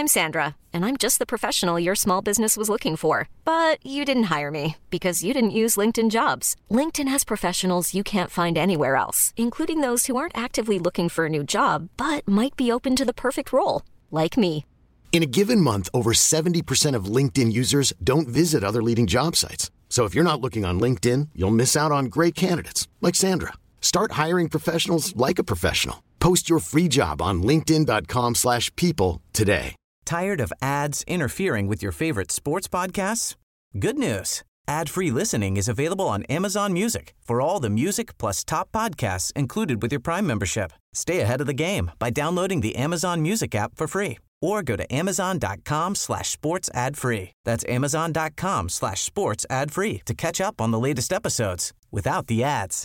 I'm Sandra, and I'm just the professional your small business was looking for. But you didn't hire me because you didn't use LinkedIn Jobs. LinkedIn has professionals you can't find anywhere else, including those who aren't actively looking for a new job, but might be open to the perfect role, like me. In a given month, over 70% of LinkedIn users don't visit other leading job sites. So if you're not looking on LinkedIn, you'll miss out on great candidates like Sandra. Start hiring professionals like a professional. Post your free job on linkedin.com/people today. Tired of ads interfering with your favorite sports podcasts? Good news. Ad-free listening is available on Amazon Music for all the music plus top podcasts included with your Prime membership. Stay ahead of the game by downloading the Amazon Music app for free or go to amazon.com/sports ad free. That's amazon.com/sports ad free to catch up on the latest episodes without the ads.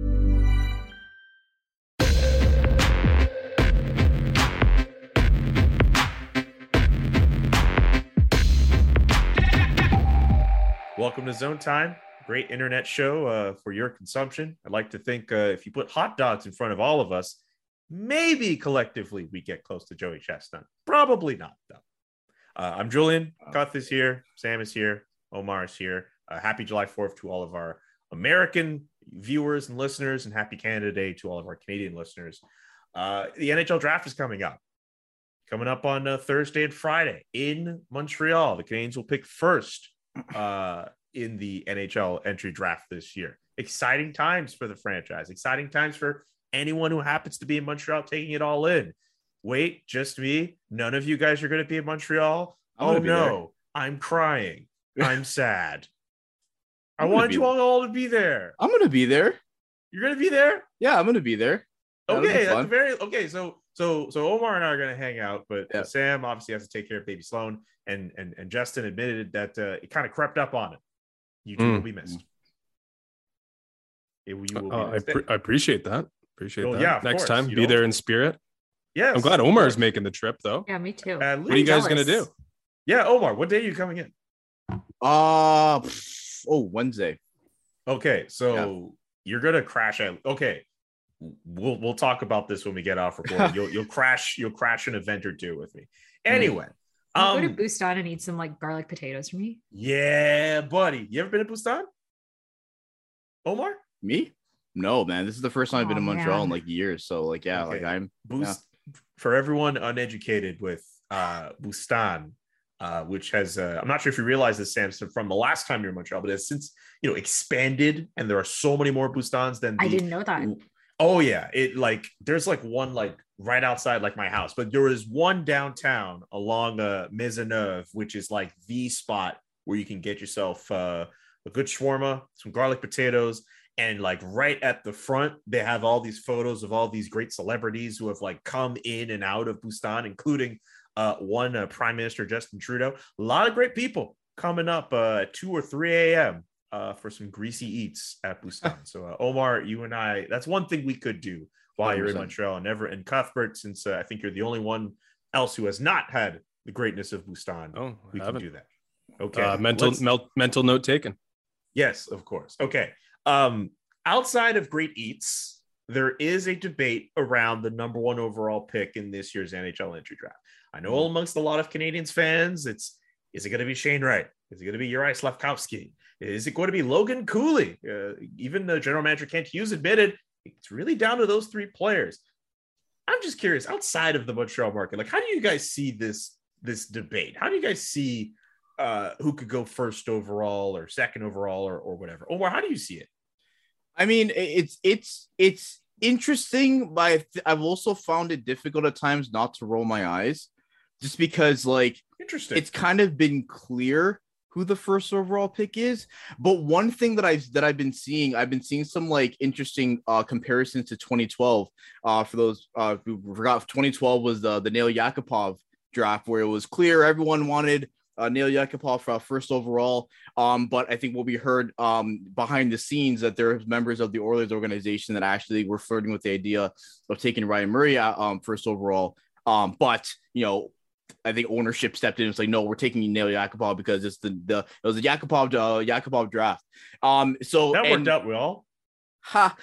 Welcome to Zone Time, great internet show for your consumption. I'd like to think if you put hot dogs in front of all of us, maybe collectively we get close to Joey Chestnut. Probably not, though. I'm Julian. Cuth is here. Sam is here. Omar is here. Happy July 4th to all of our American viewers and listeners, and happy Canada Day to all of our Canadian listeners. The NHL draft is coming up on Thursday and Friday in Montreal. The Canadiens will pick first in the NHL entry draft this year. Exciting times for the franchise. Exciting times for anyone who happens to be in Montreal taking it all in. Wait, just me? None of you guys are going to be in Montreal? Oh no, I'm crying. I'm sad. I wanted you all to be there. I'm going to be there. You're going to be there? Yeah, I'm going to be there. Okay, that's okay. So Omar and I are going to hang out, but Sam obviously has to take care of baby Sloan, and Justin admitted that it kind of crept up on it. You two will be missed. I appreciate that. Yeah, next time, be there in spirit. Yes, I'm glad Omar's making the trip, though. Yeah, me too. What are you guys gonna do? Yeah, Omar, what day are you coming in? Wednesday. Okay, so you're gonna crash at. Okay, we'll talk about this when we get off record. You'll crash an event or two with me. Anyway, go to Bustan and eat some like garlic potatoes for me. Yeah, buddy. You ever been to Bustan? Omar? Me? No, man. This is the first time I've been in Montreal in like years. So like, yeah, okay. like I'm for everyone uneducated with Bustan, which has I'm not sure if you realize this, Sam, from the last time you were in Montreal, but it's since expanded, and there are so many more Bustans than I didn't know that. Oh yeah, there's like one like right outside like my house, but there is one downtown along Maisonneuve, which is like the spot where you can get yourself a good shawarma, some garlic potatoes, and like right at the front they have all these photos of all these great celebrities who have like come in and out of Bustan, including one Prime Minister Justin Trudeau. A lot of great people coming up at 2 or 3 a.m. For some greasy eats at Bustan. So Omar, you and I, that's one thing we could do while 100%. You're in Montreal, and Cuthbert, since I think you're the only one else who has not had the greatness of Bustan. We can do that. Okay. Mental note taken. Yes, of course. Okay. Outside of great eats, there is a debate around the number one overall pick in this year's NHL entry draft. I know amongst a lot of Canadiens fans, is it going to be Shane Wright? Is it going to be Juraj Slafkovsky? Is it going to be Logan Cooley? Even the general manager Kent Hughes admitted it's really down to those three players. I'm just curious, outside of the Montreal market, like how do you guys see this debate? How do you guys see who could go first overall or second overall or whatever? Omar, how do you see it? I mean, it's interesting, but I've also found it difficult at times not to roll my eyes, just because like it's kind of been clear who the first overall pick is. But one thing that I've been seeing some like interesting comparisons to 2012. For those who forgot, 2012 was the Nail Yakupov draft, where it was clear everyone wanted Nail Yakupov for first overall. But I think what we heard behind the scenes that there are members of the Oilers organization that actually were flirting with the idea of taking Ryan Murray first overall. But I think ownership stepped in and was like, no, we're taking Nail Yakupov because it's it was the Yakupov draft. So that worked out well. Ha.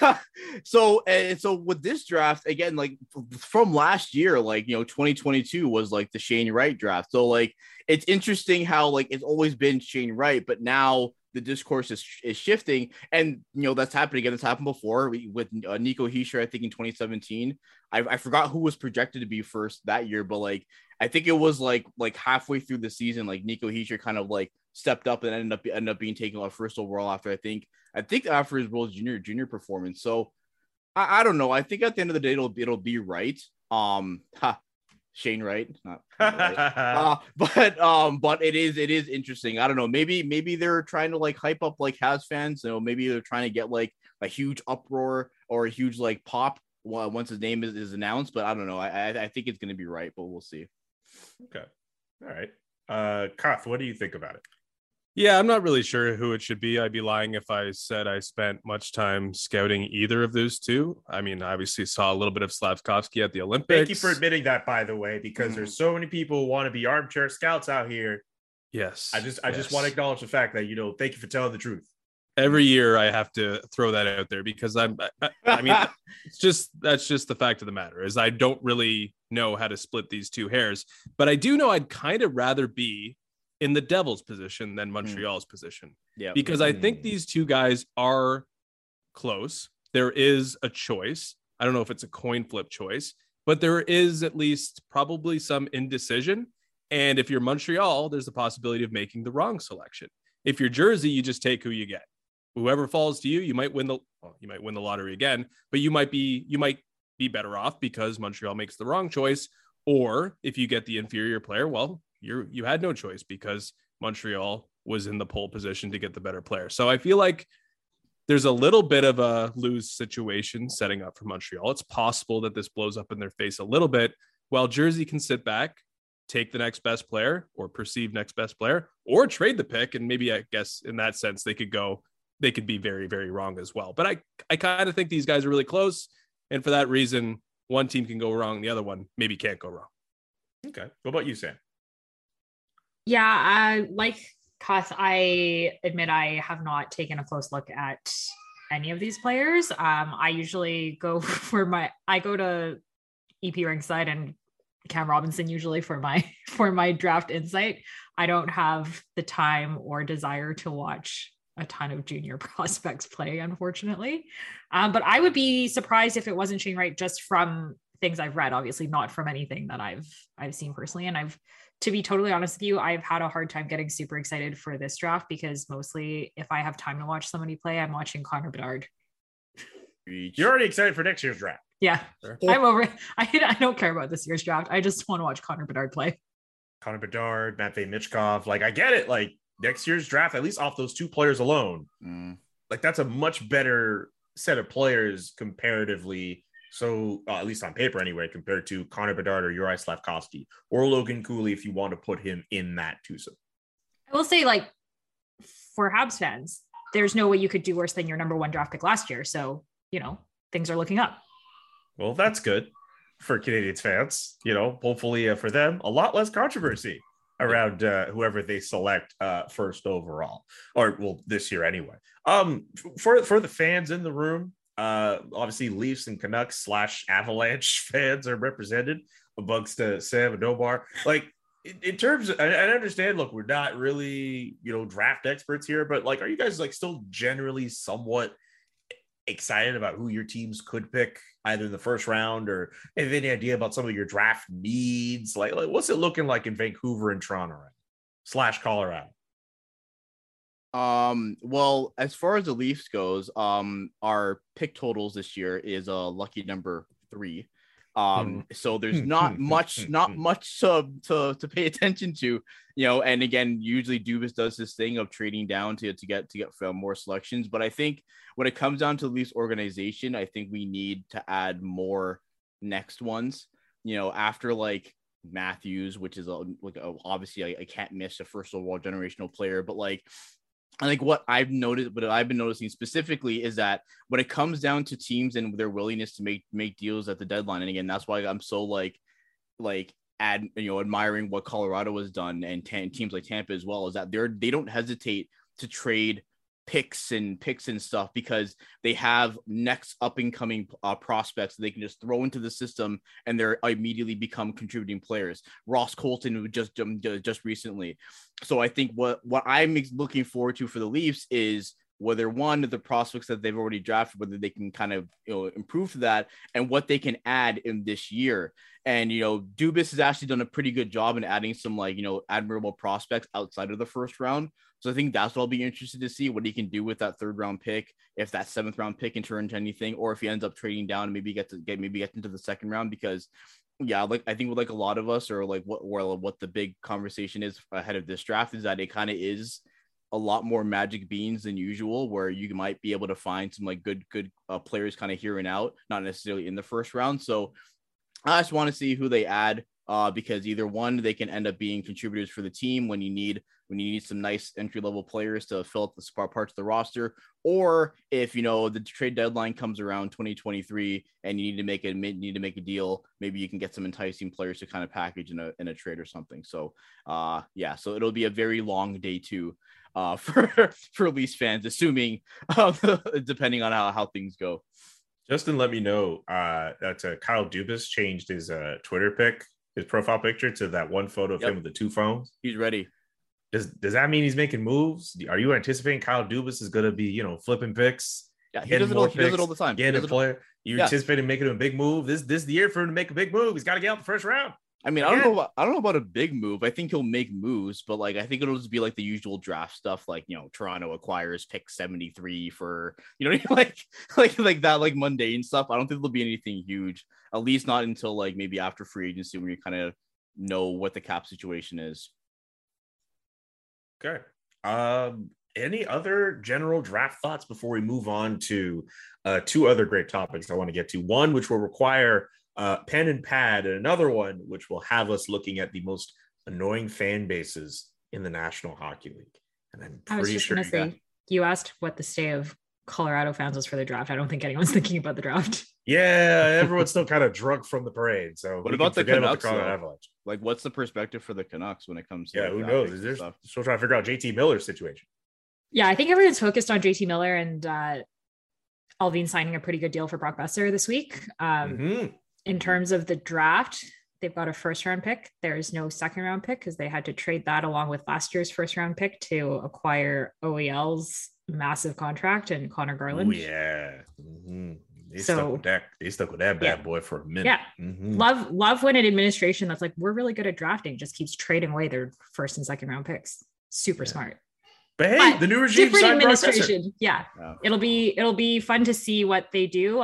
So with this draft again, like from last year, like 2022 was like the Shane Wright draft. So like it's interesting how like it's always been Shane Wright, but now the discourse is shifting, and that's happened again. It's happened before with Nico Hischier, I think in 2017. I forgot who was projected to be first that year, but like I think it was like halfway through the season, like Nico Hischier kind of like stepped up and ended up being taken off first overall after I think after his World Junior performance. So I don't know. I think at the end of the day it'll be right. Shane Wright, not right. But it is interesting. I don't know. Maybe they're trying to like hype up like Habs fans. Maybe they're trying to get like a huge uproar or a huge like pop once his name is announced. But I don't know. I think it's going to be right, but we'll see. Okay. All right. Kath, what do you think about it? Yeah, I'm not really sure who it should be. I'd be lying if I said I spent much time scouting either of those two. I mean, I obviously saw a little bit of Slavkovsky at the Olympics. Thank you for admitting that, by the way, because there's so many people who want to be armchair scouts out here. Yes. I just want to acknowledge the fact that, thank you for telling the truth. Every year I have to throw that out there because I mean, that's just the fact of the matter is I don't really know how to split these two hairs, but I do know I'd kind of rather be in the Devils' position than Montreal's position. Yeah. Because I think these two guys are close. There is a choice. I don't know if it's a coin flip choice, but there is at least probably some indecision. And if you're Montreal, there's the possibility of making the wrong selection. If you're Jersey, you just take who you get. Whoever falls to you, you might win the lottery again, but you might be better off because Montreal makes the wrong choice. Or if you get the inferior player, well, you had no choice because Montreal was in the pole position to get the better player. So I feel like there's a little bit of a lose situation setting up for Montreal. It's possible that this blows up in their face a little bit while Jersey can sit back, take the next best player or perceived next best player or trade the pick. And maybe I guess in that sense, they could be very, very wrong as well. But I kind of think these guys are really close. And for that reason, one team can go wrong. The other one maybe can't go wrong. Okay. What about you, Sam? Yeah, like Kath, I admit I have not taken a close look at any of these players. I usually go to EP Ringside and Cam Robinson usually for my draft insight. I don't have the time or desire to watch a ton of junior prospects play, unfortunately. But I would be surprised if it wasn't Shane Wright just from things I've read, obviously not from anything that I've seen personally. And to be totally honest with you, I've had a hard time getting super excited for this draft because mostly if I have time to watch somebody play, I'm watching Connor Bedard. You're already excited for next year's draft. Yeah, sure. I'm over it. I don't care about this year's draft. I just want to watch Connor Bedard play. Connor Bedard, Matvei Michkov. Like, I get it. Like, next year's draft, at least off those two players alone, like that's a much better set of players comparatively. So at least on paper anyway, compared to Connor Bedard or Uri Slavkovsky or Logan Cooley, if you want to put him in that twosome. I will say, like, for Habs fans, there's no way you could do worse than your number one draft pick last year. So, things are looking up. Well, that's good for Canadiens fans. Hopefully for them, a lot less controversy around whoever they select first overall, or well, this year anyway. For the fans in the room, obviously Leafs and Canucks / Avalanche fans are represented amongst Sam and Omar. Like in terms of, I understand, look, we're not really, draft experts here, but like, are you guys like still generally somewhat excited about who your teams could pick either in the first round or have any idea about some of your draft needs? Like what's it looking like in Vancouver and Toronto right? / Colorado? Well, as far as the Leafs goes, our pick totals this year is a lucky number 3. So there's not much to pay attention to, and again, usually Dubas does this thing of trading down to get more selections. But I think when it comes down to the Leafs organization, I think we need to add more next ones, after like Matthews, which is obviously I can't miss a first overall generational player, but like, I think what I've noticed, but I've been noticing specifically is that when it comes down to teams and their willingness to make deals at the deadline, and again, that's why I'm so admiring what Colorado has done and teams like Tampa as well, is that they don't hesitate to trade picks and stuff, because they have next up and coming prospects that they can just throw into the system and they're immediately become contributing players. Ross Colton just recently. So I think what I'm looking forward to for the Leafs is whether one of the prospects that they've already drafted, whether they can kind of improve to that, and what they can add in this year. And Dubas has actually done a pretty good job in adding some admirable prospects outside of the first round. So I think that's what I'll be interested to see, what he can do with that 3rd round pick, if that 7th round pick can turn into anything, or if he ends up trading down and maybe get into the 2nd round. Because I think with a lot of us, or what the big conversation is ahead of this draft, is that it kind of is a lot more magic beans than usual, where you might be able to find some good players kind of here and out, not necessarily in the first round. So I just want to see who they add, because either one, they can end up being contributors for the team when you need some nice entry level players to fill up the parts of the roster, or if the trade deadline comes around 2023 and you need to make a deal, maybe you can get some enticing players to kind of package in a trade or something. So so it'll be a very long day too, for Leafs fans, assuming depending on how things go. Justin let me know that Kyle Dubas changed his Twitter pic, his profile picture, to that one photo of him with the 2 phones. He's ready. Does that mean he's making moves? Are you anticipating Kyle Dubas is going to be, flipping picks? Yeah, he does it all the time. Getting a player. You anticipating making a big move? This is the year for him to make a big move. He's got to get out the first round. I mean, I don't know about a big move. I think he'll make moves, but I think it'll just be the usual draft stuff, Toronto acquires pick 73 for, like that, mundane stuff. I don't think there'll be anything huge, at least not until maybe after free agency, when you kind of know what the cap situation is. Okay. Any other general draft thoughts before we move on to 2 other great topics I want to get to? One, which will require pen and pad, and another one which will have us looking at the most annoying fan bases in the National Hockey League. And I'm pretty sure you asked what the state of Colorado fans was for the draft. I don't think anyone's thinking about the draft. Yeah, everyone's still kind of drunk from the parade. So what about the Canucks? Avalanche? What's the perspective for the Canucks when it comes to who knows? They're still trying to figure out JT Miller's situation. Yeah, I think everyone's focused on JT Miller and Alvin signing a pretty good deal for Brock Besser this week. In terms of the draft, they've got a 1st round pick. There is no 2nd round pick because they had to trade that along with last year's 1st round pick to acquire OEL's massive contract and Connor Garland. Oh, yeah. They stuck with that bad boy for a minute. Yeah. Love when an administration that's we're really good at drafting just keeps trading away their 1st and 2nd round picks. Super smart. But hey, the new regime, different administration. Yeah. It'll be fun to see what they do.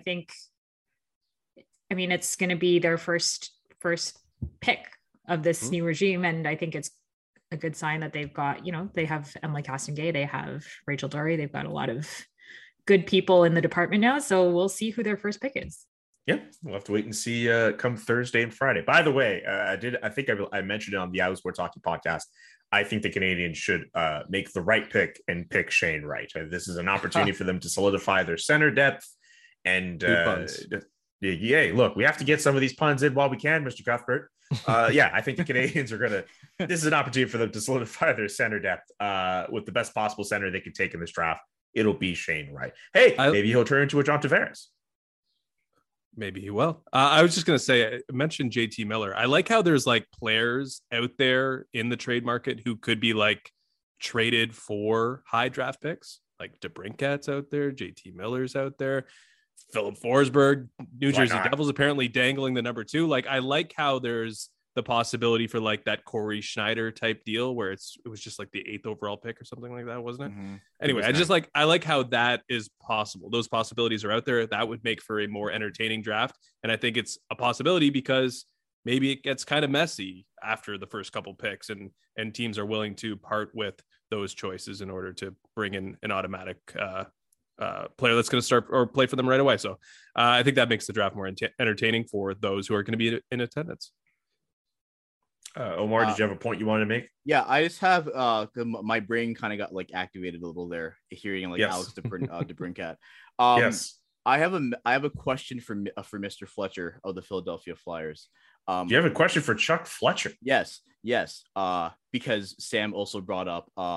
I mean, it's going to be their first pick of this new regime. And I think it's a good sign that they've got, they have Emily Castonguay, they have Rachel Dory. They've got a lot of good people in the department now. So we'll see who their first pick is. Yeah, we'll have to wait and see come Thursday and Friday. By the way, I think I mentioned it on the Iowa Sports Hockey podcast. I think the Canadians should make the right pick and pick Shane Wright. This is an opportunity for them to solidify their center depth. And look, we have to get some of these puns in while we can, Mr. Cuthbert. I think the Canadians are this is an opportunity for them to solidify their center depth with the best possible center they could take in this draft. It'll be Shane Wright. Hey, maybe he'll turn into a John Tavares. Maybe he will. I was just going to say, I mentioned JT Miller. I like how there's players out there in the trade market who could be traded for high draft picks. Like DeBrincat's out there. JT Miller's out there. Philip Forsberg, New Jersey Devils apparently dangling the number 2. I like how there's the possibility for that Corey Schneider type deal where it was just the 8th overall pick or something like that, wasn't it? Mm-hmm. Anyway, I like how that is possible. Those possibilities are out there. That would make for a more entertaining draft. And I think it's a possibility because maybe it gets kind of messy after the first couple picks and teams are willing to part with those choices in order to bring in an automatic player that's going to start or play for them right away. So I think that makes the draft more entertaining for those who are going to be in attendance. Omar, did you have a point you wanted to make? Yeah, I just have my brain kind of got activated a little there hearing Alex DeBrincat. Yes, I have a question for Mr. Fletcher of the Philadelphia Flyers. Do you have a question for Chuck Fletcher? Yes. Because Sam also brought up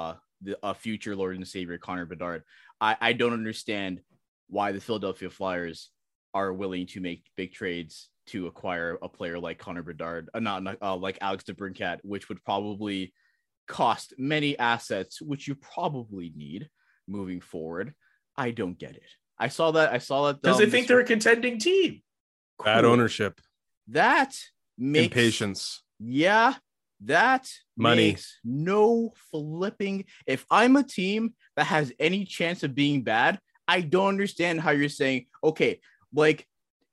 a future Lord and Savior Connor Bedard. I don't understand why the Philadelphia Flyers are willing to make big trades to acquire a player like Connor Bedard, not like Alex DeBrincat, which would probably cost many assets, which you probably need moving forward. I don't get it. I saw that. Because they think they're a contending team. Bad ownership. That makes impatience. Yeah, that money. Makes no flipping. If I'm a team that has any chance of being bad, I don't understand how you're saying, okay, like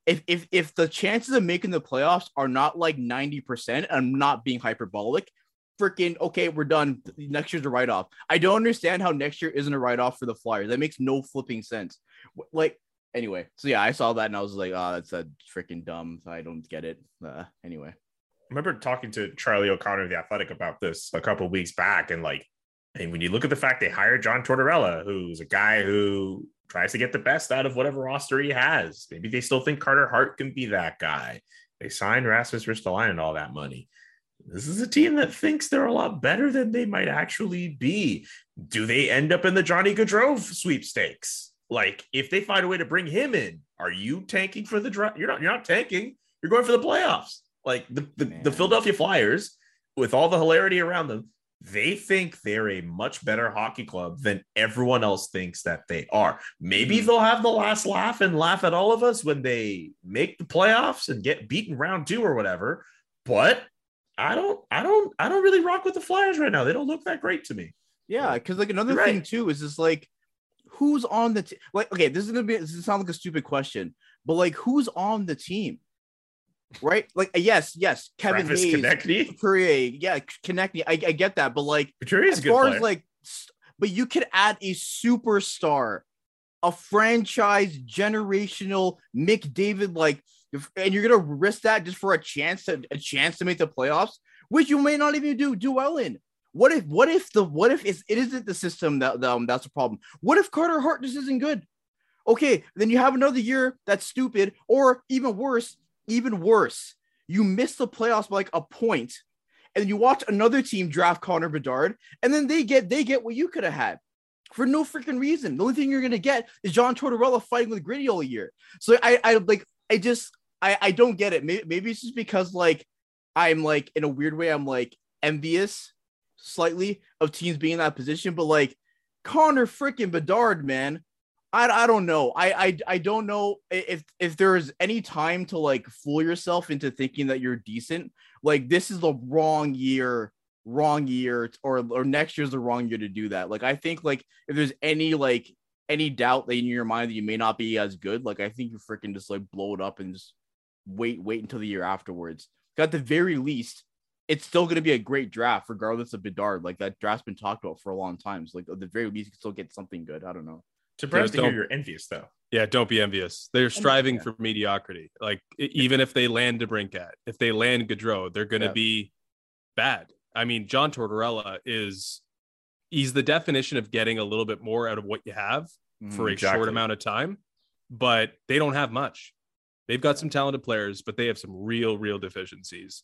if the chances of making the playoffs are not like 90%, I'm not being hyperbolic. Freaking okay, we're done. Next year's a write-off. I don't understand how next year isn't a write-off for the Flyers. That makes no flipping sense. Like, anyway, so yeah, I saw that and I was like, oh, that's a freaking dumb. I don't get it. Anyway. I remember talking to Charlie O'Connor of The Athletic about this a couple of weeks back, and when you look at the fact they hired John Tortorella, who's a guy who tries to get the best out of whatever roster he has. Maybe they still think Carter Hart can be that guy. They signed Rasmus Ristolainen and all that money. This is a team that thinks they're a lot better than they might actually be. Do they end up in the Johnny Gaudreau sweepstakes? Like, if they find a way to bring him in, are you tanking for the draft? You're not tanking. You're going for the playoffs. Like the Philadelphia Flyers, with all the hilarity around them, they think they're a much better hockey club than everyone else thinks that they are. Maybe they'll have the last laugh and laugh at all of us when they make the playoffs and get beaten round 2 or whatever. But I don't really rock with the Flyers right now. They don't look that great to me. Yeah, because like another thing too is just like, who's on the team? Like, okay, this is sound like a stupid question, but like, who's on the team? Right? Like, yes, Kevin Travis Hayes, Konecny? Couturier, yeah, Konecny. I get that, but like, Couturier's as a good far player. as like, but you could add a superstar, a franchise generational McDavid, like, and you're gonna risk that just for a chance to make the playoffs, which you may not even do well in. What if it isn't the system that's a problem? What if Carter Hart just isn't good? Okay, then you have another year that's stupid, or even worse, you miss the playoffs by like a point, and you watch another team draft Connor Bedard, and then they get what you could have had for no freaking reason. The only thing you're gonna get is John Tortorella fighting with Gritty all year. So I don't get it. Maybe it's just because like I'm like in a weird way I'm like envious slightly of teams being in that position, but like Connor freaking Bedard, man. I don't know. I don't know if there's any time to like fool yourself into thinking that you're decent. Like, this is the wrong year, or next year's the wrong year to do that. Like, I think like if there's any doubt that in your mind that you may not be as good, like I think you freaking just like blow it up and just wait until the year afterwards. At the very least, it's still going to be a great draft regardless of Bedard. Like, that draft's been talked about for a long time. So like at the very least, you can still get something good. I don't know. Surprised to hear you're envious, though. Yeah, don't be envious. They're striving for mediocrity. Like, even if they land DeBrincat, if they land Gaudreau, they're going to be bad. I mean, John Tortorella he's the definition of getting a little bit more out of what you have for a short amount of time, but they don't have much. They've got some talented players, but they have some real deficiencies.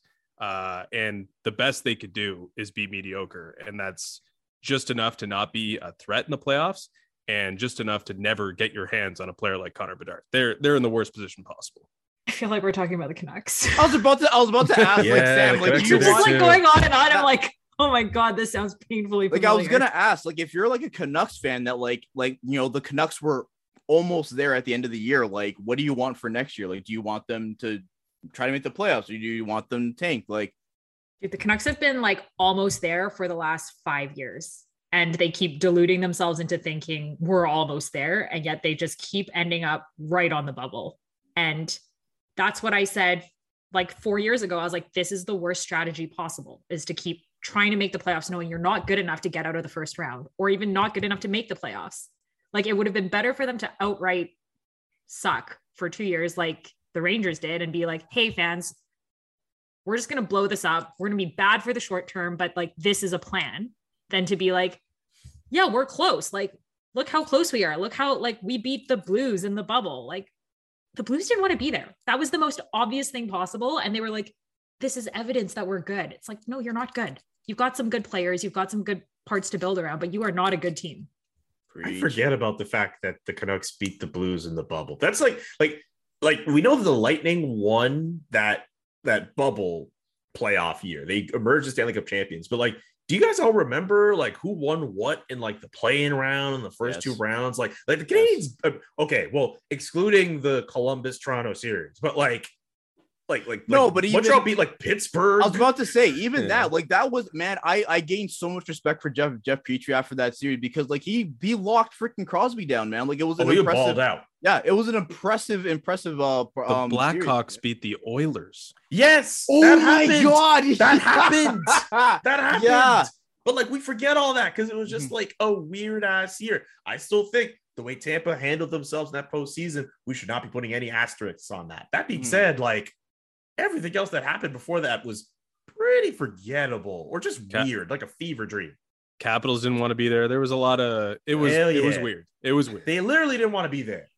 And the best they could do is be mediocre. And that's just enough to not be a threat in the playoffs, and just enough to never get your hands on a player like Connor Bedard. They're in the worst position possible. I feel like we're talking about the Canucks. I was about to ask, like, Sam, like, you're just like going on and on. I'm like, oh my God, this sounds painfully familiar. Like, I was gonna ask, like, if you're like a Canucks fan that like you know the Canucks were almost there at the end of the year, like, what do you want for next year? Like, do you want them to try to make the playoffs, or do you want them to tank? Like, dude, the Canucks have been like almost there for the last 5 years. And they keep deluding themselves into thinking we're almost there. And yet they just keep ending up right on the bubble. And that's what I said like 4 years ago. I was like, this is the worst strategy possible, is to keep trying to make the playoffs, knowing you're not good enough to get out of the first round, or even not good enough to make the playoffs. Like, it would have been better for them to outright suck for 2 years, like the Rangers did, and be like, hey fans, we're just going to blow this up. We're going to be bad for the short term, but like, this is a plan. Than to be like, yeah, we're close. Like, look how close we are. Look how like we beat the Blues in the bubble. Like, the Blues didn't want to be there. That was the most obvious thing possible. And they were like, this is evidence that we're good. It's like, no, you're not good. You've got some good players. You've got some good parts to build around, but you are not a good team. I forget about the fact that the Canucks beat the Blues in the bubble. That's like we know the Lightning won that bubble playoff year. They emerged as Stanley Cup champions, but like, do you guys all remember like who won what in like the play-in round and the first two rounds? Like the Canadians. Okay, well, excluding the Columbus Toronto series, but like no, but Montreal beat like Pittsburgh. I was about to say even that, like that was, man, I gained so much respect for Jeff Petrie after that series because like he locked freaking Crosby down, man. Like it was an impressive. Balled out. Yeah, it was an impressive. The Blackhawks series. Beat the Oilers. Yes. Oh my god, that happened. That happened. Yeah. But like we forget all that because it was just like a weird ass year. I still think the way Tampa handled themselves in that postseason, we should not be putting any asterisks on that. That being said, like everything else that happened before that was pretty forgettable or just weird, like a fever dream. Capitals didn't want to be there. There was a lot of it was weird. It was weird. They literally didn't want to be there.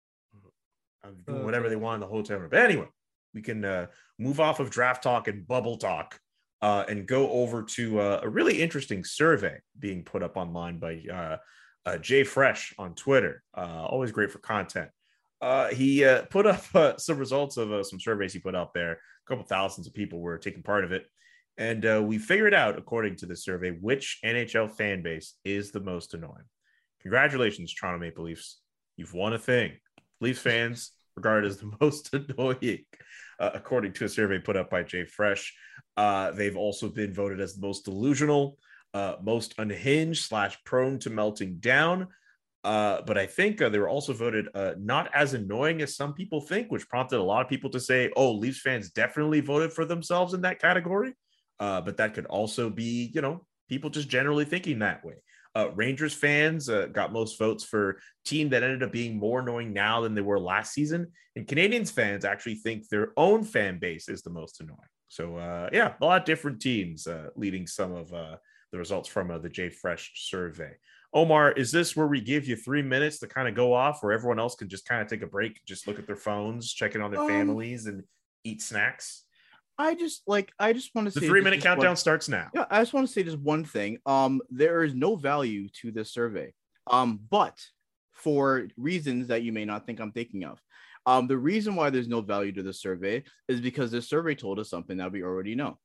Doing whatever they want in the hotel room. But anyway, we can move off of draft talk and bubble talk and go over to a really interesting survey being put up online by Jay Fresh on Twitter. Always great for content. He put up some results of some surveys he put out there. A couple thousands of people were taking part of it. And we figured out, according to the survey, which NHL fan base is the most annoying. Congratulations, Toronto Maple Leafs. You've won a thing. Leafs fans regarded as the most annoying, according to a survey put up by Jay Fresh. They've also been voted as the most delusional, most unhinged / prone to melting down. But I think they were also voted not as annoying as some people think, which prompted a lot of people to say, oh, Leafs fans definitely voted for themselves in that category. But that could also be, people just generally thinking that way. Rangers fans got most votes for team that ended up being more annoying now than they were last season. And Canadians fans actually think their own fan base is the most annoying. So, a lot of different teams leading some of the results from the Jay Fresh survey. Omar, is this where we give you 3 minutes to kind of go off where everyone else can just kind of take a break, just look at their phones, check in on their families and eat snacks? I just want to say the 3 minute countdown starts now. Yeah, I just want to say just one thing. There is no value to this survey. But for reasons that you may not think I'm thinking of. The reason why there's no value to this survey is because this survey told us something that we already know.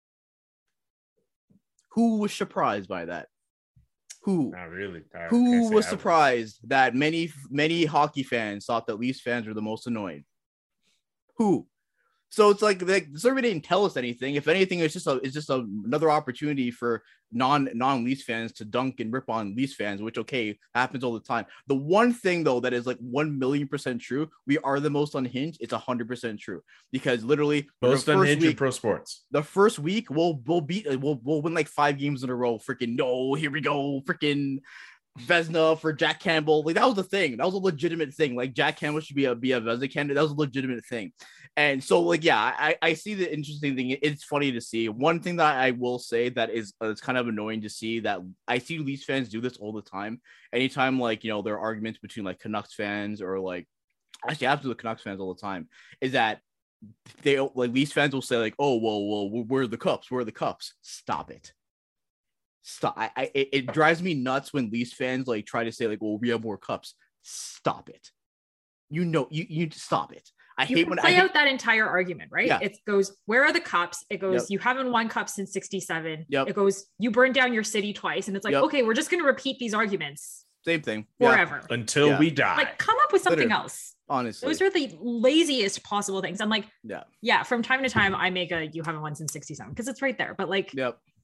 Who was surprised by that? Who? Not really. Who was surprised that many hockey fans thought that Leafs fans were the most annoying? Who? So it's like the survey didn't tell us anything. If anything, it's just another opportunity for non-Leafs fans to dunk and rip on Leafs fans, which happens all the time. The one thing though that is like 1,000,000% true, we are the most unhinged. It's 100% true because literally most unhinged in pro sports. The first week we'll win like 5 games in a row. Freaking no, here we go. Freaking Vezina for Jack Campbell. Like that was the thing. That was a legitimate thing. Like Jack Campbell should be a Vezina candidate. That was a legitimate thing. And so like, yeah, I see the interesting thing. It's funny to see. One thing that I will say that is it's kind of annoying to see that I see Leafs fans do this all the time. Anytime like, there are arguments between like Canucks fans or like actually absolute Canucks fans all the time is that they like Leafs fans will say like, oh, well, where are the cups? Where are the cups? Stop it. Stop. It drives me nuts when Leafs fans like try to say like, well, we have more cups. Stop it. You stop it. I hate when play out that entire argument, right? Yeah. It goes, where are the cups? It goes, you haven't won cups since 67. Yep. It goes, you burned down your city twice. And it's like, okay, we're just going to repeat these arguments. Same thing. Forever. Until we die. Like, come up with something else. Honestly. Those are the laziest possible things. I'm like, yeah, from time to time, I make a you haven't won since 67 because it's right there. But like,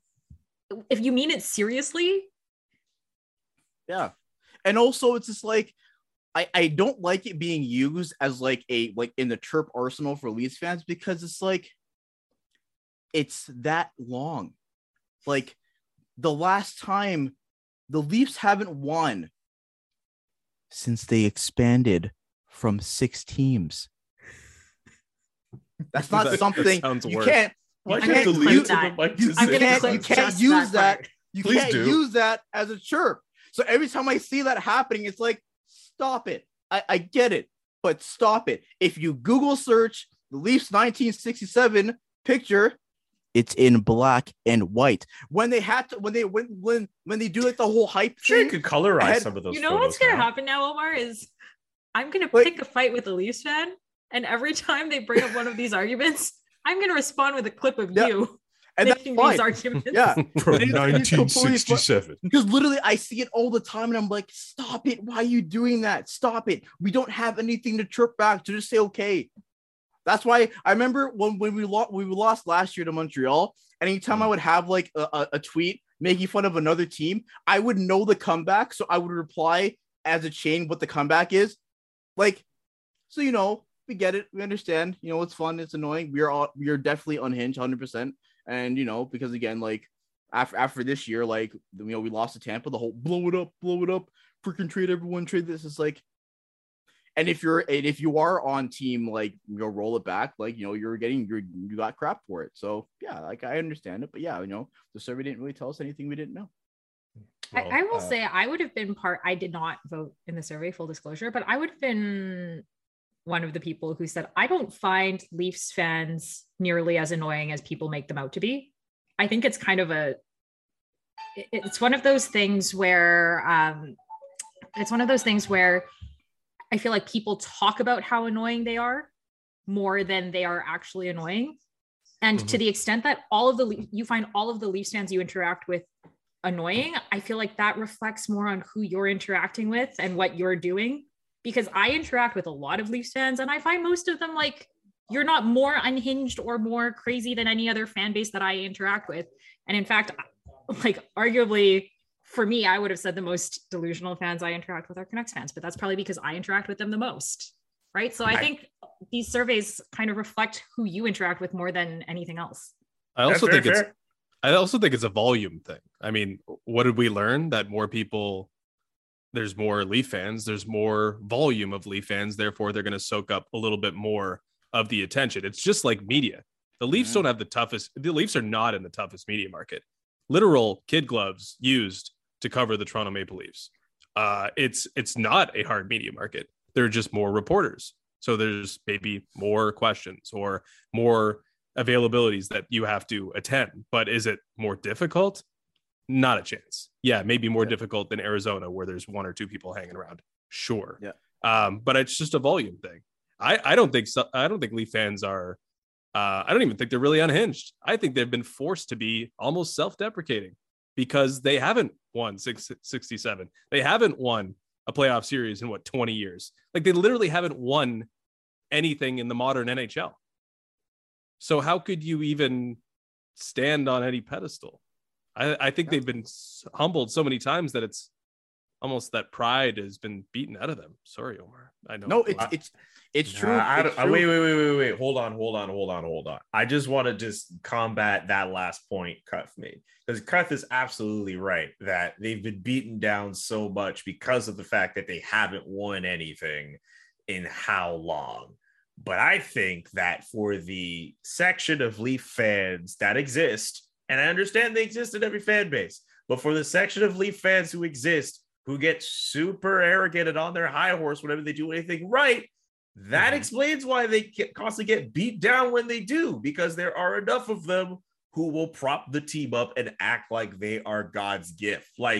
if you mean it seriously. Yeah. And also it's just like, I don't like it being used as like in the chirp arsenal for Leafs fans because it's like, it's that long. Like the last time the Leafs haven't won since they expanded from 6 teams. That's not something you can't. You can't use that. You can't use that as a chirp. So every time I see that happening, it's like, stop it. I get it, but stop it. If you Google search the Leafs 1967 picture, It's in black and white. When they had to, when they do like the whole hype sure, thing, you could colorize some of those. You know what's gonna happen now, Omar, is I'm gonna pick a fight with a Leafs fan, and every time they bring up one of these arguments, I'm gonna respond with a clip of you. And that's fine. These arguments. Yeah, from 1967. Because literally, I see it all the time, and I'm like, "Stop it! Why are you doing that? Stop it! We don't have anything to chirp back to just say okay." That's why I remember when we lost last year to Montreal. And anytime I would have like a tweet making fun of another team, I would know the comeback, so I would reply as a chain what the comeback is. Like, so we get it, we understand. It's fun, it's annoying. We are definitely unhinged, 100%. And because again, like after this year, like we lost to Tampa, the whole blow it up, freaking trade everyone, trade this. It's like, and if you are on team, like roll it back, like you got crap for it. So yeah, like I understand it, but yeah, the survey didn't really tell us anything we didn't know. Well, I will say I would have been I did not vote in the survey, full disclosure, but I would have been one of the people who said, I don't find Leafs fans nearly as annoying as people make them out to be. I think it's kind of it's one of those things where I feel like people talk about how annoying they are more than they are actually annoying. And to the extent that you find all of the Leafs fans you interact with annoying, I feel like that reflects more on who you're interacting with and what you're doing. Because I interact with a lot of Leafs fans, and I find most of them, like, you're not more unhinged or more crazy than any other fan base that I interact with. And in fact, like, arguably for me, I would have said the most delusional fans I interact with are Canucks fans, but that's probably because I interact with them the most. Right. So I think these surveys kind of reflect who you interact with more than anything else. I also think it's a volume thing. I mean, what did we learn? That there's more Leaf fans, there's more volume of Leaf fans, therefore they're going to soak up a little bit more of the attention. It's just like media. The Leafs don't have the Leafs are not in the toughest media market. Literal kid gloves used to cover the Toronto Maple Leafs. It's not a hard media market. There are just more reporters. So there's maybe more questions or more availabilities that you have to attend. But is it more difficult? Not a chance. Yeah, maybe more difficult than Arizona, where there's one or two people hanging around. Sure. Yeah. But it's just a volume thing. I don't think so. I don't think Leaf fans are. I don't even think they're really unhinged. I think they've been forced to be almost self-deprecating because they haven't won 67. They haven't won a playoff series in 20 years. Like, they literally haven't won anything in the modern NHL. So how could you even stand on any pedestal? I think they've been humbled so many times that it's almost that pride has been beaten out of them. Sorry, Omar. I know. No, it's true. Wait. Hold on. I just want to just combat that last point Cuff made, because Cuff is absolutely right that they've been beaten down so much because of the fact that they haven't won anything in how long. But I think that for the section of Leaf fans that exist, and I understand they exist in every fan base, but for the section of Leaf fans who exist, who get super arrogant and on their high horse whenever they do anything right, that explains why they constantly get beat down when they do, because there are enough of them who will prop the team up and act like they are God's gift. Look,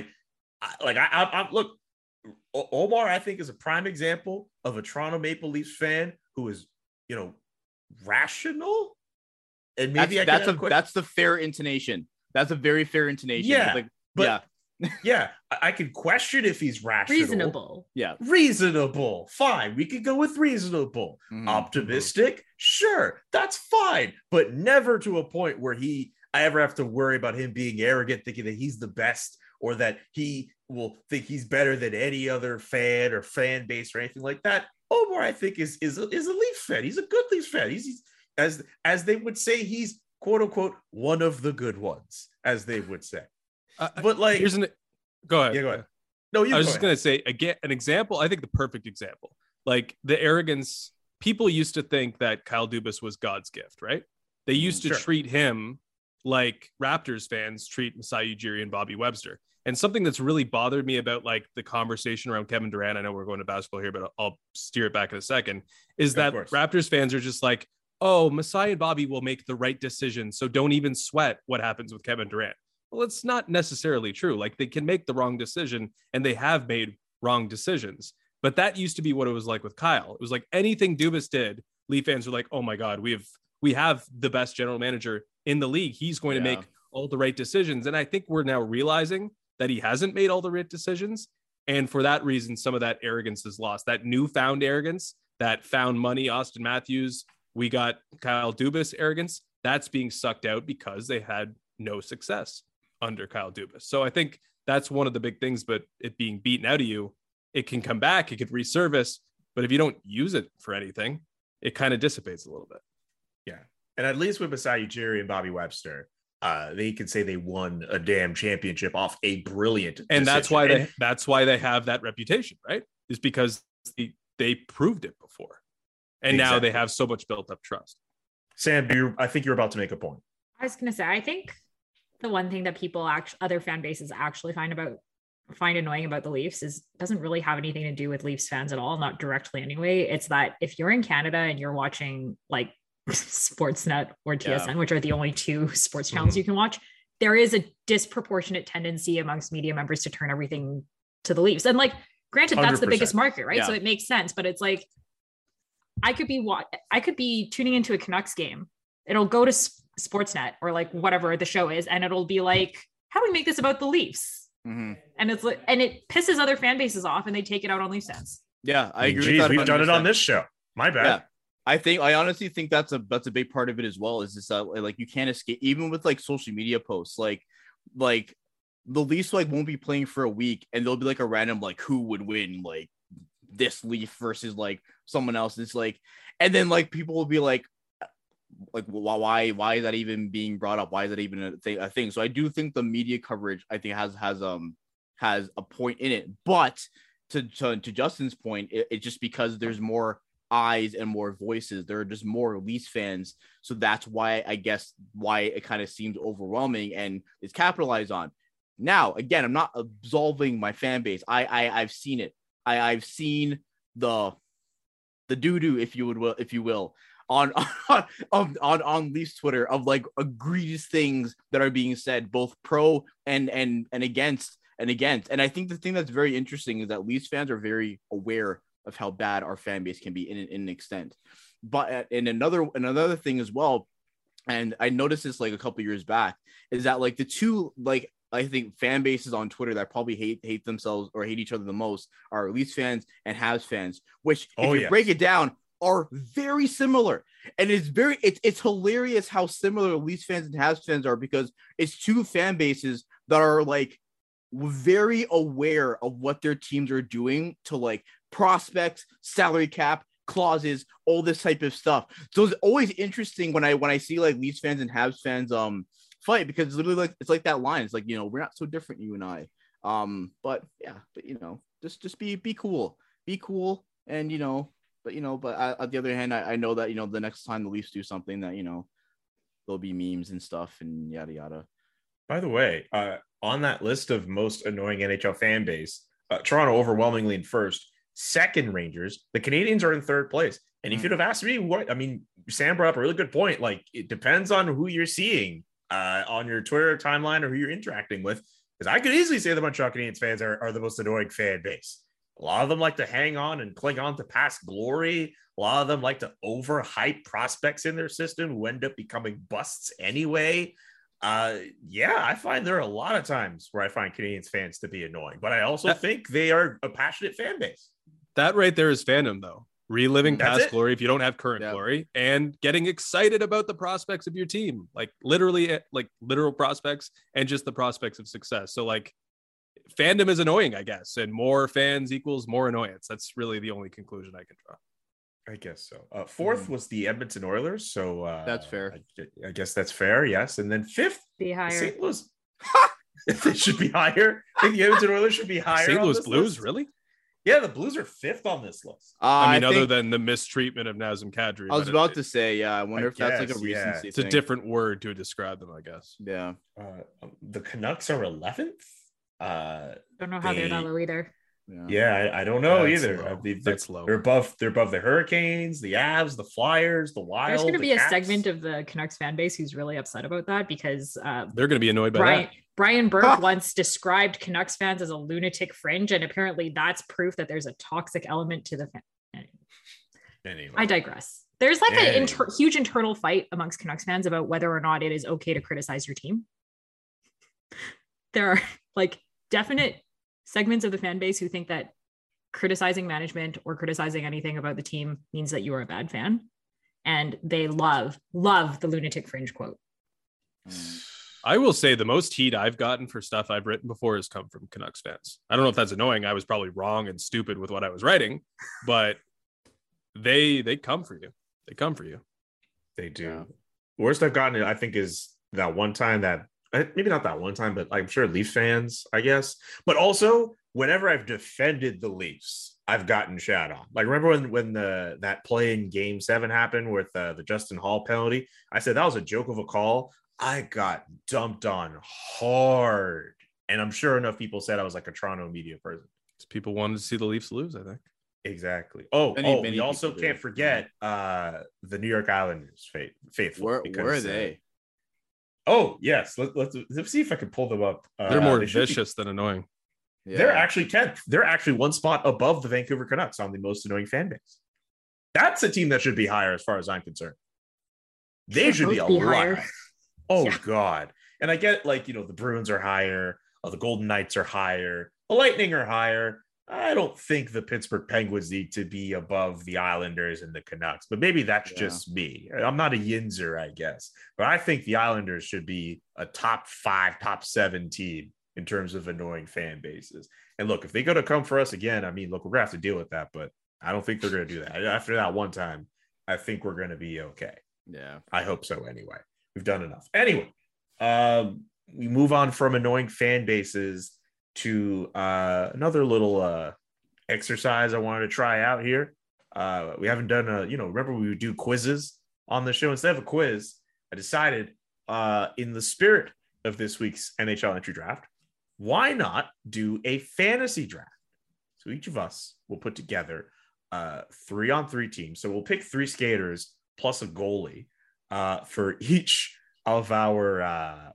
Omar, I think, is a prime example of a Toronto Maple Leafs fan who is, rational. And maybe that's the fair intonation. That's a very fair intonation. Yeah, yeah, I could question if he's rational. Reasonable. Yeah. Reasonable. Fine. We could go with reasonable. Optimistic. Sure. That's fine. But never to a point where I ever have to worry about him being arrogant, thinking that he's the best, or that he will think he's better than any other fan or fan base or anything like that. Omar, I think, is a Leafs fan. He's a good Leafs fan. He's as they would say, he's quote unquote one of the good ones, as they would say. But like, go ahead. Yeah, go ahead. No, I was just going to say, again, an example. I think the perfect example, like the arrogance. People used to think that Kyle Dubas was God's gift, right? They used to treat him like Raptors fans treat Masai Ujiri and Bobby Webster. And something that's really bothered me about like the conversation around Kevin Durant, I know we're going to basketball here, but I'll steer it back in a second, is that Raptors fans are just like, oh, Masai and Bobby will make the right decision, so don't even sweat what happens with Kevin Durant. Well, it's not necessarily true. Like, they can make the wrong decision, and they have made wrong decisions. But that used to be what it was like with Kyle. It was like anything Dubas did, Leaf fans were like, oh my God, we have the best general manager in the league. He's going to make all the right decisions. And I think we're now realizing that he hasn't made all the right decisions. And for that reason, some of that arrogance is lost. That newfound arrogance, that found money, Austin Matthews, we got Kyle Dubas arrogance, that's being sucked out because they had no success under Kyle Dubas. So I think that's one of the big things, but it being beaten out of you, it can come back, it could resurface, but if you don't use it for anything, it kind of dissipates a little bit. Yeah. And at least with Masai Ujiri and Bobby Webster, they can say they won a damn championship off a brilliant and decision. that's why they have that reputation, right? Is because they proved it before. And now they have so much built up trust. Sam, I think you're about to make a point. I was going to say, I think the one thing that people other fan bases actually find annoying about the Leafs doesn't really have anything to do with Leafs fans at all, not directly anyway. It's that if you're in Canada and you're watching like Sportsnet or TSN, which are the only two sports channels you can watch, there is a disproportionate tendency amongst media members to turn everything to the Leafs. And like, granted, that's 100%. the biggest market, right? So it makes sense, but it's like, I could be tuning into a Canucks game. It'll go to Sportsnet or like whatever the show is, and it'll be like, how do we make this about the Leafs? Mm-hmm. And it's like, and it pisses other fan bases off, and they take it out on Leafs fans. Yeah, I agree. Geez, we've done it on this show. My bad. Yeah. I honestly think that's a big part of it as well. Is this like you can't escape even with like social media posts, like the Leafs like won't be playing for a week, and there'll be like a random like who would win like this Leaf versus like someone else. It's like, and then like people will be like why is that even being brought up? Why is that even a thing? So I do think the media coverage I think has a point in it, but to Justin's point, it's just because there's more eyes and more voices. There are just more Leafs fans, so that's why I guess why it kind of seems overwhelming and is capitalized on. Now again, I'm not absolving my fan base. I've seen it. I've seen the doo-doo, if you will, on Leafs Twitter of like egregious things that are being said, both pro and against. And I think the thing that's very interesting is that Leafs fans are very aware of how bad our fan base can be in an extent. But and another thing as well, and I noticed this like a couple years back, is that like the two like I think fan bases on Twitter that probably hate themselves or hate each other the most are Leafs fans and Habs fans, which if you break it down are very similar. And it's hilarious how similar Leafs fans and Habs fans are, because it's two fan bases that are like very aware of what their teams are doing to like prospects, salary cap, clauses, all this type of stuff. So it's always interesting when I see like Leafs fans and Habs fans fight, because it's literally like it's like that line. It's like, you know, we're not so different, you and I. But you know, just be cool. Be cool, and you know, but on the other hand, I know that, you know, the next time the Leafs do something that, you know, there'll be memes and stuff and yada yada. By the way, on that list of most annoying NHL fan base, Toronto overwhelmingly in first, second Rangers. The Canadians are in third place. And if you'd have asked me Sam brought up a really good point. Like, it depends on who you're seeing on your Twitter timeline or who you're interacting with. Because I could easily say the Montreal Canadiens fans are the most annoying fan base. A lot of them like to hang on and cling on to past glory. A lot of them like to overhype prospects in their system who end up becoming busts anyway. I find there are a lot of times where I find Canadiens fans to be annoying, but I also think they are a passionate fan base. That right there is fandom, though. Reliving past glory if you don't have current glory, and getting excited about the prospects of your team, like literally, like literal prospects, and just the prospects of success. So like, fandom is annoying, I guess, and more fans equals more annoyance. That's really the only conclusion I can draw. I guess so. Fourth was the Edmonton Oilers, so that's fair. I guess that's fair. Yes, and then fifth, be higher. St. Louis. They should be higher. I think the Edmonton Oilers should be higher. St. Louis Blues, really? Yeah, the Blues are fifth on this list. I mean, other than the mistreatment of Nazem Kadri. I was about to say, I wonder if that's like a recency. It's a different word to describe them, I guess. Yeah. The Canucks are 11th. Don't know how they're that low either. Yeah, I don't know That's either. low. That's low. They're above the Hurricanes, the Avs, the Flyers, the Wild. There's going to be a Caps. segment of the Canucks fan base who's really upset about that because they're going to be annoyed by that. Brian Burke once described Canucks fans as a lunatic fringe, and apparently that's proof that there's a toxic element to the fan. Anyway. I digress. There's like a huge internal fight amongst Canucks fans about whether or not it is okay to criticize your team. There are like definite segments of the fan base who think that criticizing management or criticizing anything about the team means that you are a bad fan. And they love the lunatic fringe quote. I will say the most heat I've gotten for stuff I've written before has come from Canucks fans. I don't know if that's annoying. I was probably wrong and stupid with what I was writing, but they come for you. They come for you. They do. Yeah. Worst I've gotten, I think, is that one time that maybe not that one time, but I'm sure Leafs fans, I guess. But also, whenever I've defended the Leafs, I've gotten shat on. Like, remember when that play in Game 7 happened with the Justin Hall penalty? I said that was a joke of a call. I got dumped on hard. And I'm sure enough people said I was like a Toronto media person. People wanted to see the Leafs lose, I think. Exactly. We also can't forget the New York Islanders faithful. Where are they? Oh, yes. Let's see if I can pull them up. They're more vicious than annoying. Yeah. They're actually 10th. They're actually one spot above the Vancouver Canucks on the most annoying fan base. That's a team that should be higher as far as I'm concerned. They should be a lot higher. Oh, yeah. God. And I get the Bruins are higher. The Golden Knights are higher. The Lightning are higher. I don't think the Pittsburgh Penguins need to be above the Islanders and the Canucks, but maybe that's just me. I'm not a Yinzer, I guess, but I think the Islanders should be a top 5, top 7 team in terms of annoying fan bases. And look, if they're going to come for us again, I mean, look, we're going to have to deal with that, but I don't think they're going to do that. After that one time, I think we're going to be okay. Yeah. I hope so anyway. We've done enough. Anyway, we move on from annoying fan bases to another little exercise I wanted to try out here. We haven't done remember we would do quizzes on the show. Instead of a quiz, I decided in the spirit of this week's NHL entry draft, why not do a fantasy draft? So each of us will put together 3-on-3 teams. So we'll pick 3 skaters plus a goalie for each of our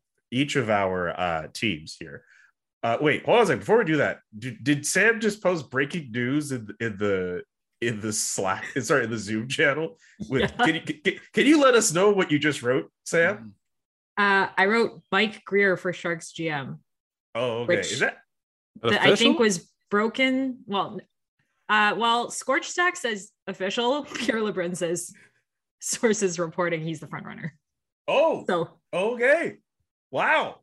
teams here. Wait, hold on a second. Before we do that, did Sam just post breaking news in the Slack? Sorry, in the Zoom channel. Can you let us know what you just wrote, Sam? I wrote Mike Greer for Sharks GM. Oh, okay. Is that I think was broken? Well, Scorch Stack says official. Pierre LeBrun says sources reporting he's the front runner. Oh, so okay. Wow.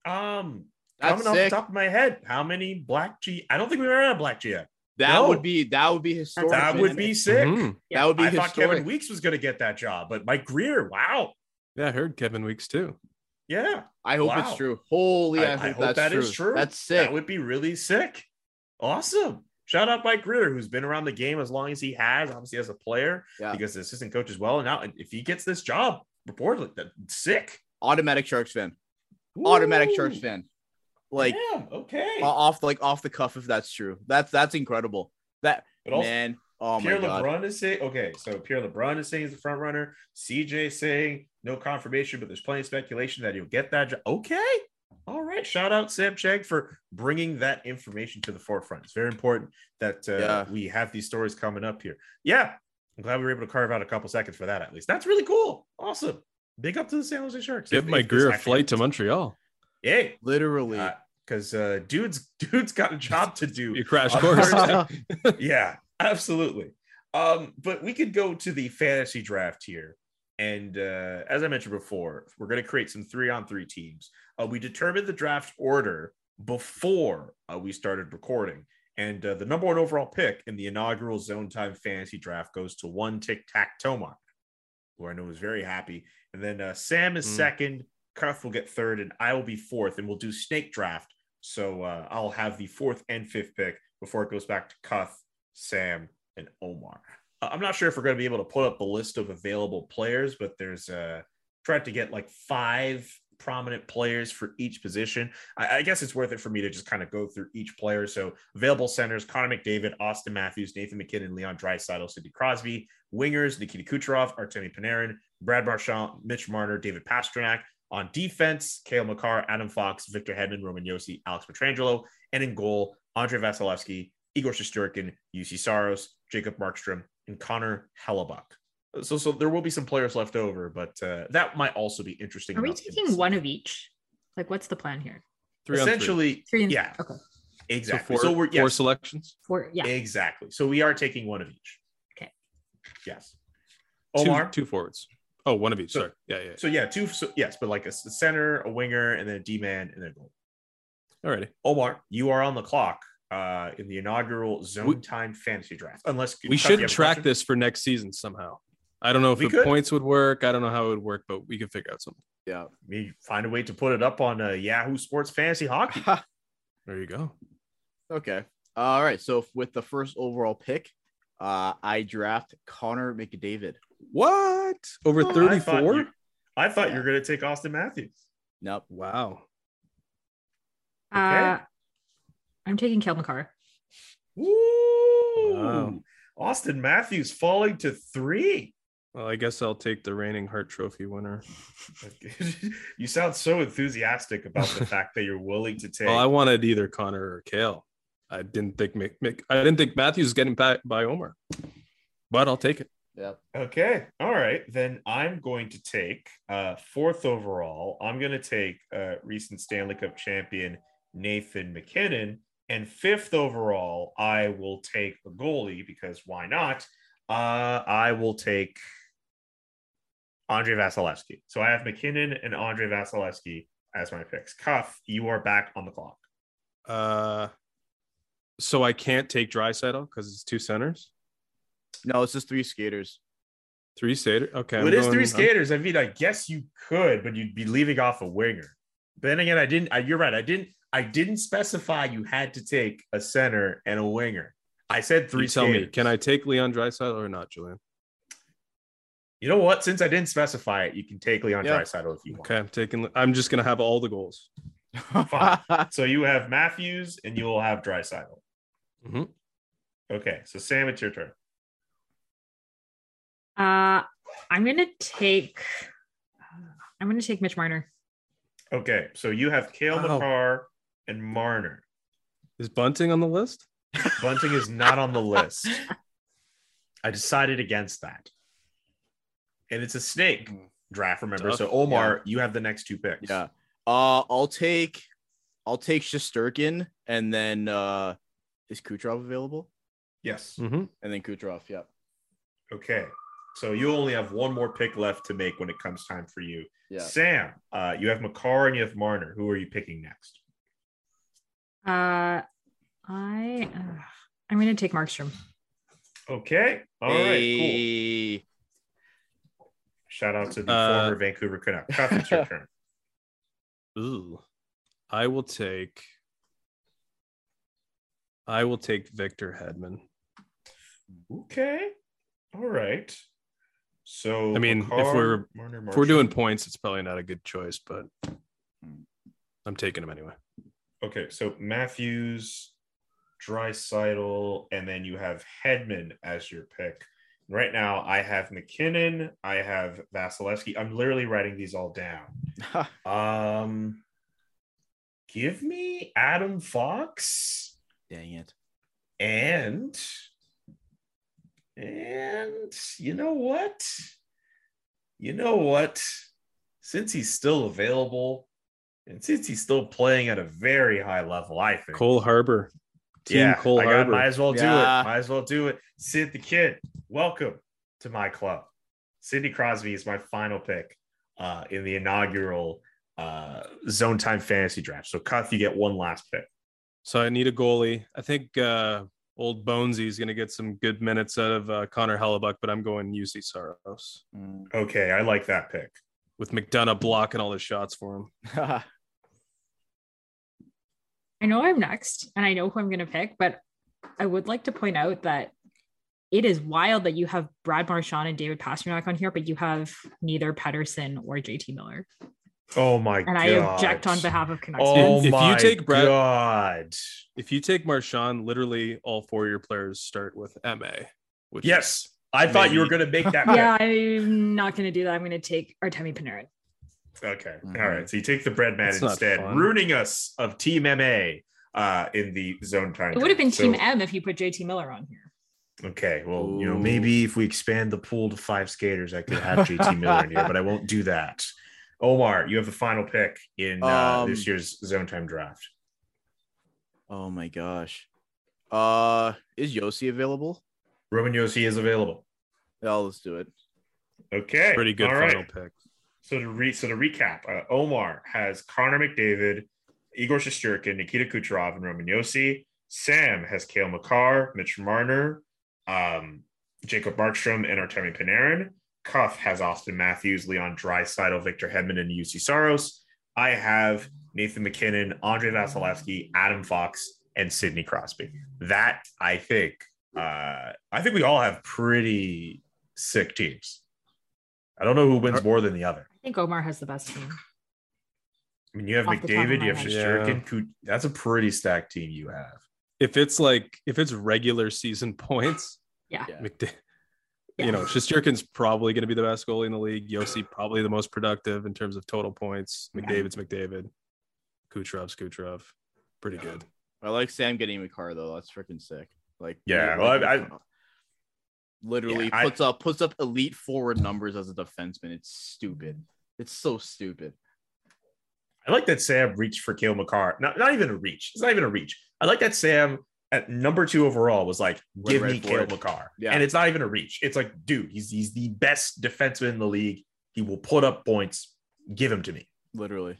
That's coming off the top of my head, how many black G? I don't think we've ever had a black GM. That would be historic. That would be sick. Mm-hmm. Yeah. That would be I historic. thought Kevin Weeks was going to get that job, but Mike Greer, wow. Yeah, I heard Kevin Weeks too. Yeah. I hope it's true. Holy, I hope that is true. That's sick. That would be really sick. Awesome. Shout out Mike Greer, who's been around the game as long as he has, obviously as a player, because the assistant coach as well. And now if he gets this job, reportedly, that's sick. Automatic Sharks fan. Ooh. Automatic Sharks fan. Like, yeah, okay. Off the cuff, if that's true. That's incredible. Oh Pierre my God. LeBrun is saying, okay, so Pierre LeBrun is saying he's the front runner. CJ saying no confirmation, but there's plenty of speculation that he'll get that job. Okay. All right. Shout out Sam Chegg for bringing that information to the forefront. It's very important that we have these stories coming up here. Yeah. I'm glad we were able to carve out a couple seconds for that, at least. That's really cool. Awesome. Big up to the San Jose Sharks. Give Mike Greer a flight to Montreal. Hey, literally. Because dude's got a job to do. You crash course. Yeah, absolutely. But we could go to the fantasy draft here. And as I mentioned before, we're going to create some 3-on-3 teams. We determined the draft order before we started recording. And the number 1 overall pick in the inaugural Zone Time fantasy draft goes to one Tic-Tac-Tomar, who I know is very happy. And then Sam is second, Cuff will get third, and I will be fourth. And we'll do snake draft. So I'll have the 4th and 5th pick before it goes back to Cuff, Sam, and Omar. I'm not sure if we're going to be able to put up the list of available players, but there's tried to get like 5 prominent players for each position. I guess it's worth it for me to just kind of go through each player. So available centers: Connor McDavid, Austin Matthews, Nathan McKinnon, Leon Draisaitl, Sidney Crosby. Wingers: Nikita Kucherov, Artemi Panarin, Brad Marchand, Mitch Marner, David Pastrnak. On defense: Cale Makar, Adam Fox, Victor Hedman, Roman Josi, Alex Pietrangelo. And in goal: Andrei Vasilevsky, Igor Shesterkin, UC Saros, Jacob Markstrom, and Connor Hellebuck. So there will be some players left over, but that might also be interesting. Are we taking one of each? Like, what's the plan here? Essentially, yeah. Okay. Exactly. So four selections? Yeah. Exactly. So we are taking one of each. Okay. Yes. Omar? Two forwards. Oh, one of each. So, sorry. Yeah. So yeah, two. So yes, but like a center, a winger, and then a D-man, and then a goal. Alrighty. Omar, you are on the clock in the inaugural Zone Time Fantasy Draft. Unless we should track this for next season somehow. I don't know if the points would work. I don't know how it would work, but we could figure out something. Yeah. We find a way to put it up on Yahoo Sports Fantasy Hockey. There you go. Okay. All right. So with the first overall pick, I draft Connor McDavid. What? Over 34? I thought you were going to take Austin Matthews. Nope. Wow. Okay. I'm taking Cale Makar. Ooh. Wow. Austin Matthews falling to 3. Well, I guess I'll take the reigning Hart Trophy winner. You sound so enthusiastic about the fact that you're willing to take. Well, I wanted either Connor or Cale. I didn't think Matthews was getting back by Omar, but I'll take it. Yeah. Okay. All right. Then I'm going to take 4th overall. I'm going to take recent Stanley Cup champion Nathan McKinnon. And 5th overall, I will take a goalie because why not? I will take Andrei Vasilevsky. So I have McKinnon and Andrei Vasilevsky as my picks. Cuff, you are back on the clock. So I can't take Draisaitl because it's 2 centers? No, it's just 3 skaters. 3 skaters? Okay. Well, it is 3 skaters. I mean, I guess you could, but you'd be leaving off a winger. But then again, you're right. I didn't specify you had to take a center and a winger. I said 3 skaters. Tell me, can I take Leon Draisaitl or not, Julian? You know what? Since I didn't specify it, you can take Leon Draisaitl if you want. Okay, I'm just going to have all the goals. Fine. So you have Matthews and you will have Draisaitl. Mm-hmm. Okay, so Sam, it's your turn. I'm gonna take Mitch Marner. Okay, so you have Cale Makar and Marner. Is Bunting on the list? Bunting is not on the list. I decided against that. And it's a snake draft, remember? Tough. So Omar, you have the next 2 picks. Yeah. I'll take Shesterkin, and then is Kucherov available? Yes. Mm-hmm. And then Kucherov, yeah. Okay. So you only have one more pick left to make when it comes time for you. Yeah. Sam, you have Makar and you have Marner. Who are you picking next? I'm going to take Markstrom. Okay. All right. Cool. Shout out to the former Vancouver Canuck. Cuff, it's your turn. Ooh. I will take Victor Hedman. Okay. All right. So I mean, Makar, if we're doing points, it's probably not a good choice, but I'm taking him anyway. Okay, so Matthews, Draisaitl, and then you have Hedman as your pick. Right now, I have McKinnon, I have Vasilevsky. I'm literally writing these all down. Give me Adam Fox. Dang it. And you know what? Since he's still available and since he's still playing at a very high level, I think Cole Harbor. Cole Harbor. Might as well do it. Sid the Kid, welcome to my club. Sidney Crosby is my final pick in the inaugural Zone Time Fantasy Draft. So, Cuff, you get one last pick. So I need a goalie. I think old Bonesy is going to get some good minutes out of Connor Hellebuck, but I'm going UC Saros. Okay, I like that pick. With McDonough blocking all the shots for him. I know I'm next, and I know who I'm going to pick, but I would like to point out that it is wild that you have Brad Marchand and David Pastrnak on here, but you have neither Pettersson or JT Miller. Oh my god! And I object on behalf of Canucks Oh fans. my If you take Brett- god! If you take Marchand, literally all 4 of your players start with MA. Which Yes, I thought you were going to make that. Yeah, I'm not going to do that. I'm going to take Artemi Panarin. Okay. All right. So you take the bread man That's not instead, fun. ruining us of Team MA in the zone time. It would have been draft. Team So- M if you put JT Miller on here. Okay. Well, Ooh. maybe if we expand the pool to 5 skaters, I could have JT Miller in here, but I won't do that. Omar, you have the final pick in this year's zone time draft. Oh my gosh. Is Yossi available? Roman Josi is available. Yeah, let's do it. Okay. Pretty good All final right. pick. So to recap, Omar has Connor McDavid, Igor Shesterkin, Nikita Kucherov, and Roman Josi. Sam has Cale Makar, Mitch Marner, Jacob Markstrom, and Artemi Panarin. Cuff has Austin Matthews, Leon Draisaitl, Victor Hedman, and UC Saros. I have Nathan McKinnon, Andre Vasilevsky, Adam Fox, and Sidney Crosby. That I think we all have pretty sick teams. I don't know who wins more than the other. I think Omar has the best team. I mean, you have Off the top of McDavid, my you have head. Shesterkin. That's a pretty stacked team you have. If it's regular season points, Yeah. Shesterkin's probably going to be the best goalie in the league. Yossi probably the most productive in terms of total points. McDavid's McDavid. Kucherov's Kucherov. Pretty good. I like Sam getting Makar though. That's freaking sick. Like, Yeah, well, I literally Yeah, puts up elite forward numbers as a defenseman. It's stupid. It's so stupid. I like that Sam reached for Cale Makar. Not even a reach. It's not even a reach. I like that Sam at number 2 overall was like, give Went me right for Cale it. Makar. Yeah. And it's not even a reach. It's like, dude, he's the best defenseman in the league. He will put up points. Give him to me. Literally.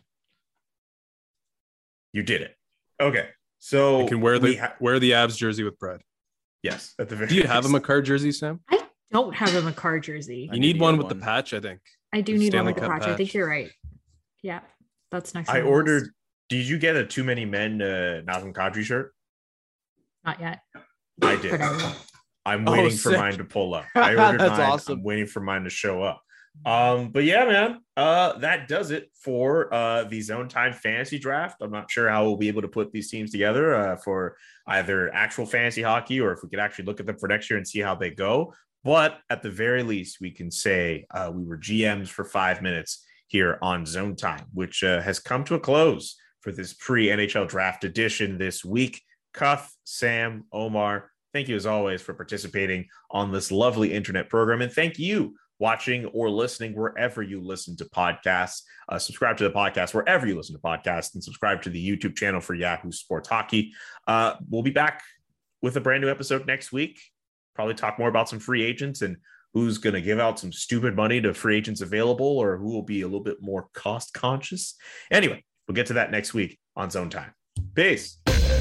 You did it. Okay. So You can wear we the Avs jersey with Brad. yes. At the very Do you have a least. Makar jersey, Sam? I don't have a Makar jersey. You I need need one to with get the one. patch, I think. I do need Stanley one with the Cup patch. I think patch. you're right. Yeah. That's next. I on the list. ordered. Did you get a Too Many Men Nazem Kadri shirt? Not yet. I did. But I will. I'm Oh, waiting for sick. mine to pull up. I ordered That's mine. awesome. I'm waiting for mine to show up. But yeah, man, that does it for the Zone Time Fantasy Draft. I'm not sure how we'll be able to put these teams together for either actual fantasy hockey or if we could actually look at them for next year and see how they go. But at the very least, we can say we were GMs for 5 minutes here on Zone Time, which has come to a close for this pre-NHL draft edition this week. Cuff, Sam, Omar, thank you as always for participating on this lovely internet program. And thank you watching or listening wherever you listen to podcasts. Subscribe to the podcast wherever you listen to podcasts and subscribe to the YouTube channel for Yahoo Sports Hockey. We'll be back with a brand new episode next week. Probably talk more about some free agents and who's going to give out some stupid money to free agents available or who will be a little bit more cost conscious. Anyway, we'll get to that next week on Zone Time. Peace.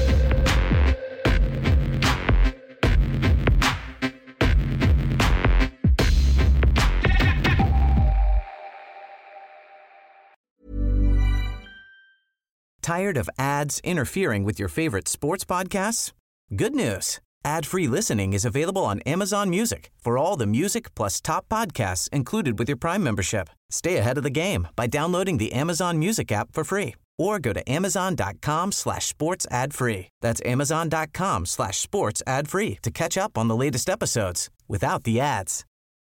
Tired of ads interfering with your favorite sports podcasts? Good news. Ad-free listening is available on Amazon Music for all the music plus top podcasts included with your Prime membership. Stay ahead of the game by downloading the Amazon Music app for free or go to amazon.com/sports ad free. That's amazon.com/sports ad free to catch up on the latest episodes without the ads.